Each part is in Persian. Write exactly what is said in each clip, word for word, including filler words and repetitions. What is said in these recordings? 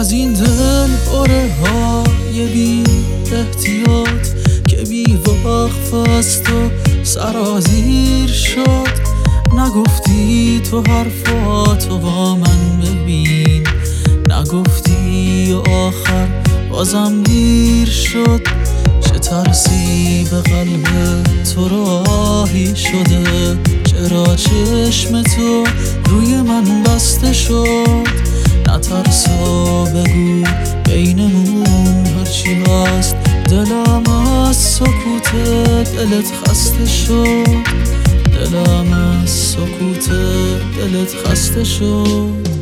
از این دل باره های بی احتیاط که بی وقف از تو سرازیر شد. نگفتی تو حرفاتو با من ببین، نگفتی آخر بازم دیر شد. چه ترسی به قلب تو راهی شده، چرا چشم تو روی من بسته شد. نترسا بگو بینمون هرچی هست، دلم از سکوت دلت خسته شد. دلم از سکوت دلت خسته شد.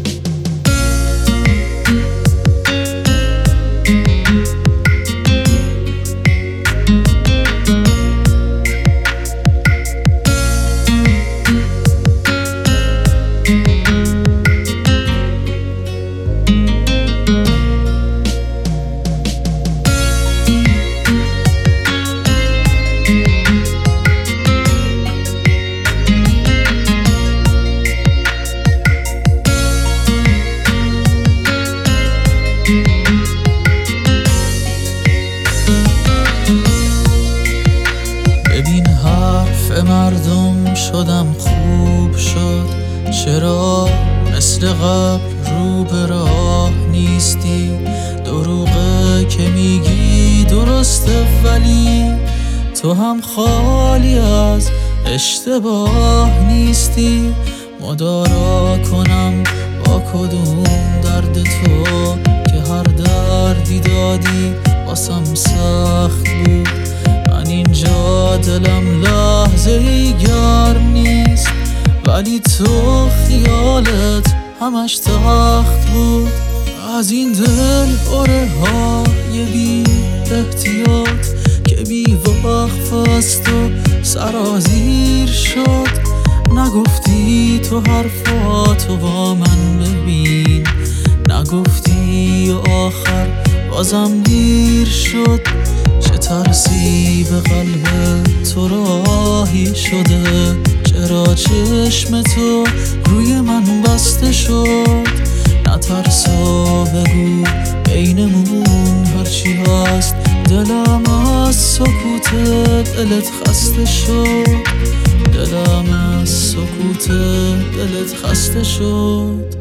ببین حرف مردم شدم خوب شد، چرا مثل قبل رو به راه نیستی؟ دروغه که میگی درسته ولی تو هم خالی از اشتباه نیستی. مدارا کنم با کدوم درد تو که هر دردی دادی واسم سخت بود. من اینجا دلم لحظه ای گرم نیست، ولی تو خیالت همش تخت بود. از این دل باره های بی احتیاط که بی وقف از تو سرازیر شد. نگفتی تو حرفاتو با من ببین، نگفتی آخر بازم دیر شد. چه ترسی به قلب تو راهی شده، چرا چشم تو روی من بسته شد. نترسا بگو بینمون هرچی هست، دلم از سکوت دلت خسته شد. دلم از سکوت دلت خسته شد.